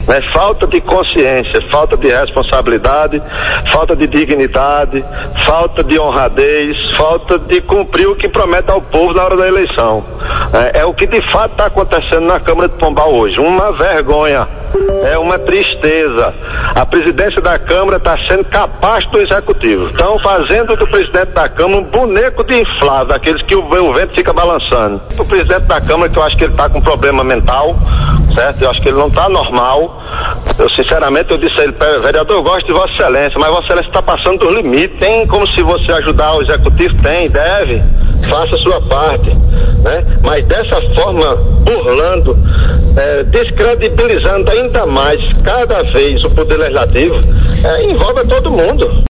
né? Falta de consciência, falta de responsabilidade, falta de dignidade, falta de honradez, falta de cumprir o que promete ao povo na hora da eleição. É o que de fato está acontecendo na Câmara de Pombal hoje. Uma vergonha, é uma tristeza. A presidência da Câmara está sendo capaz do Executivo. Estão fazendo do presidente da Câmara um boneco de inflável, aqueles que o vento fica balançando. O presidente da Câmara, que eu acho que ele está com problema mental, certo? Eu acho que ele não está normal. Eu sinceramente disse a ele: vereador, eu gosto de Vossa Excelência, mas Vossa Excelência está passando dos limites. Tem como se você ajudar o Executivo? Tem, deve, faça a sua parte, né? Mas dessa forma, burlando, descredibilizando ainda mais cada vez o Poder Legislativo, envolve todo mundo.